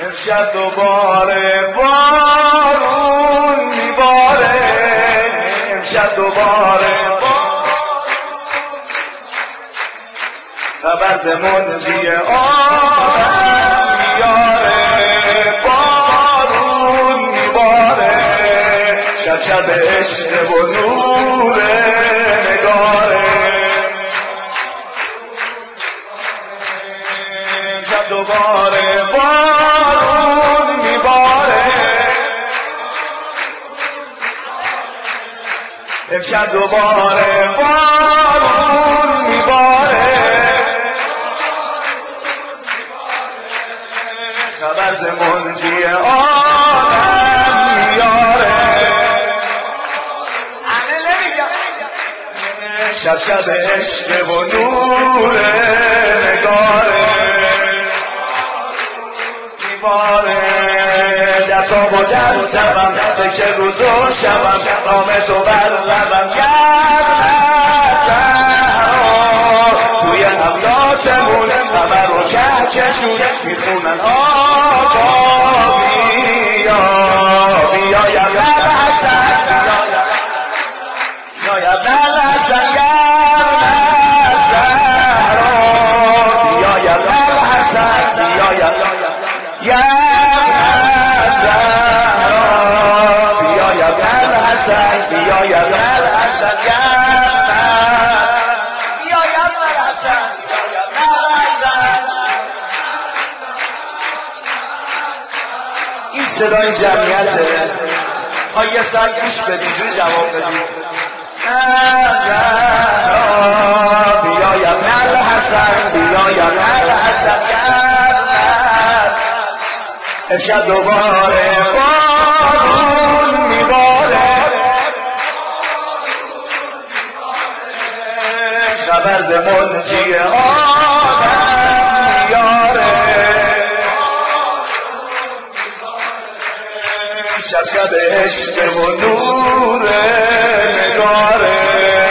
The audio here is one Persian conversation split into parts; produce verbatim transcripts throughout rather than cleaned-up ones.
امشب دوباره بارون میباره، امشب دوباره خبر ز منجی عالم میاره، بارون میباره، شب شب عشق و نور نگاره. امشب دوباره بارون میباره، امشب دوباره بارون میباره، خبر ز منجی عالم میاره. شب شب عشق و نور نگاره میباره، در تاب و در شبم فکر روز و شبم نام تو بر لبم گرم هستم، توی افلاسمون همه رو کهکشون میخونن آقا بیا بیا یا بر حسن، بیا یا بر حسن گرم هستم، بیا یا بر حسن، بیا یا یا بیا یا بر حسن بیا یا بر حسن، بیا یا بر حسن. این صدای جمعیته ها، یه ساعت گوش بدید رو جواب بدید. بیا یا بر حسن، بیا یا بر حسن امشب دوباره بارون میباره، خبر ز منجی عالم میاره، شب شب عشق و نور نگاره.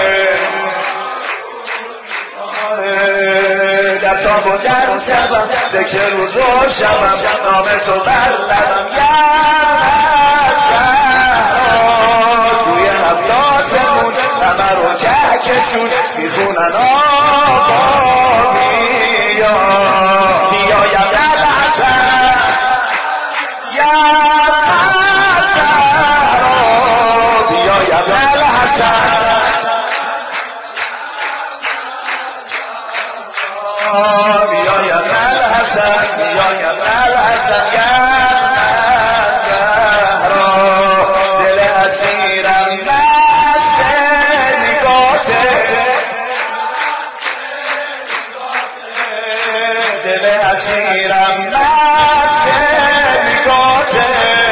در تاب و در شبم ذکر روز و شبم نام تو بر لبم گرم هستم، توی افلاسمون همه رو کهکشون میخونن آقا بیا بیا یا بر حسن یا بیا یا بر حسن، بیا یا بر حسن، بیا یا بر حسن دل اسیرم مست نگاته، دل اسیرم مست نگاته،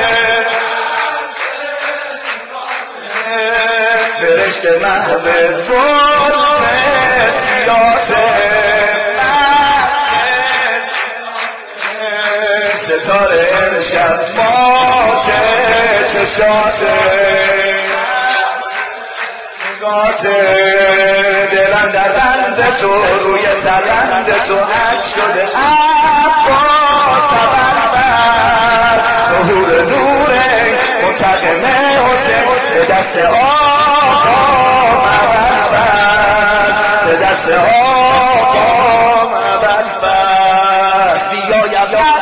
فرشته محو ظلم سیاته، ستاره امشب ماته چشاته نگاته، دلم در بند تو روی سرند تو حک شده عباس ابربر، ظهور نوره منتقم حسین به دست آقا مبربر، به دست آقا مبربر. بیا یا بر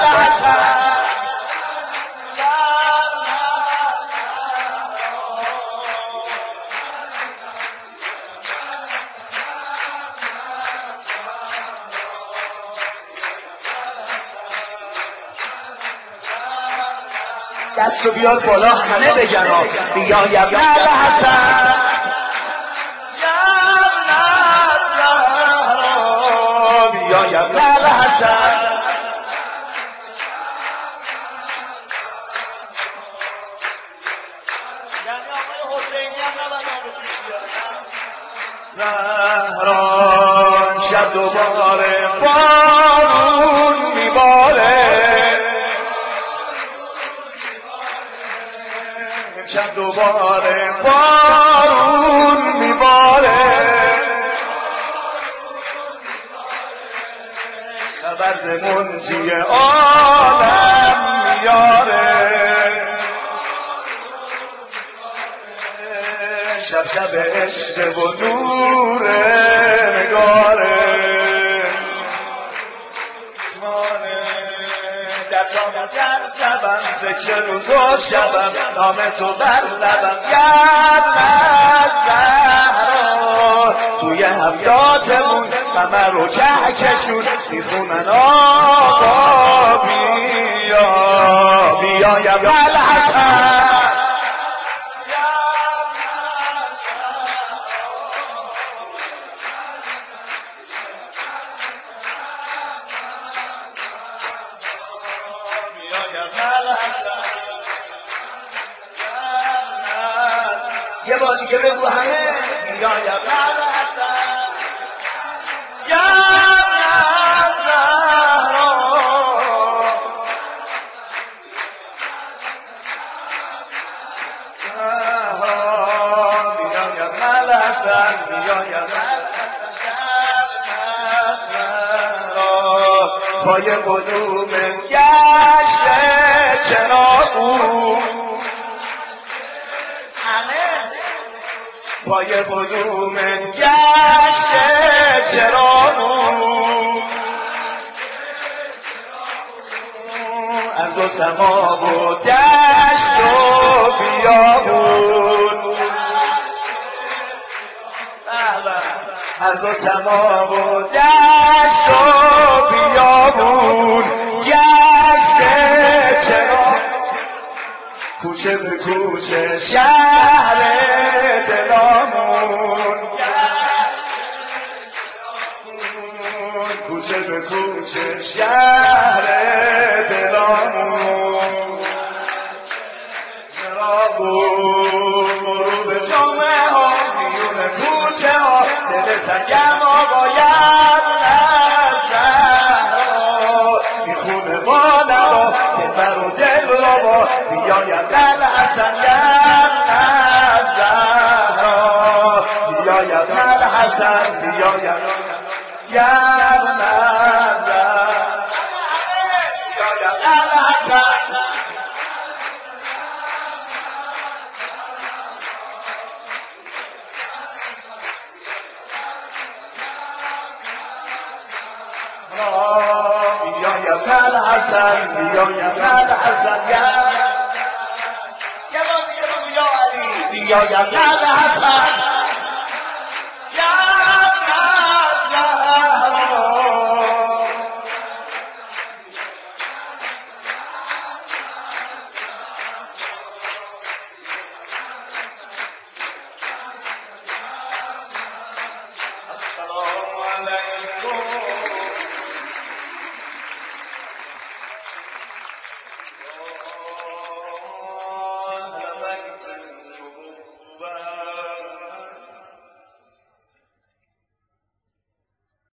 دستو بیار بالا همه بگن بیا یا بر حسن بیا یا بر حسن. زهران شب دوباره بارون میباره، شب دوباره بارون میباره، خبر ز منجی عالم شب عشق و نور نگاره در جام در شبم ذکر روز و شبم نام تو بر لبم گرد زهرا توی هفتاتمون قمر و کهکشون میخونن آقا بیا بیا یا الحسن یه بار دیگه بگو همه یا یا ابن حسن یا ابن زهرا یا یا ابن حسن یا یا ابن زهرا پای قدوم گشت چراغون پای قدوم گشت چراغون از و سما و دشت و بیابون از و سما و دشت و بیابون گشت چراغون کوچه به کوچه شهر دلامون کوچه به کوچه شهر دلامون چراغون غروب جمعه ها میون کوچه ها دل سنگم آقاید نزهرا میخونه با نبا دلبر و دل را با بیاید در حسن گر زهرا بیاید در حسن بیاید گر زهرا بیاید در حسن بیاید در حسن بیاید در حسن گر یا یا یا حسن یا السلام علیکم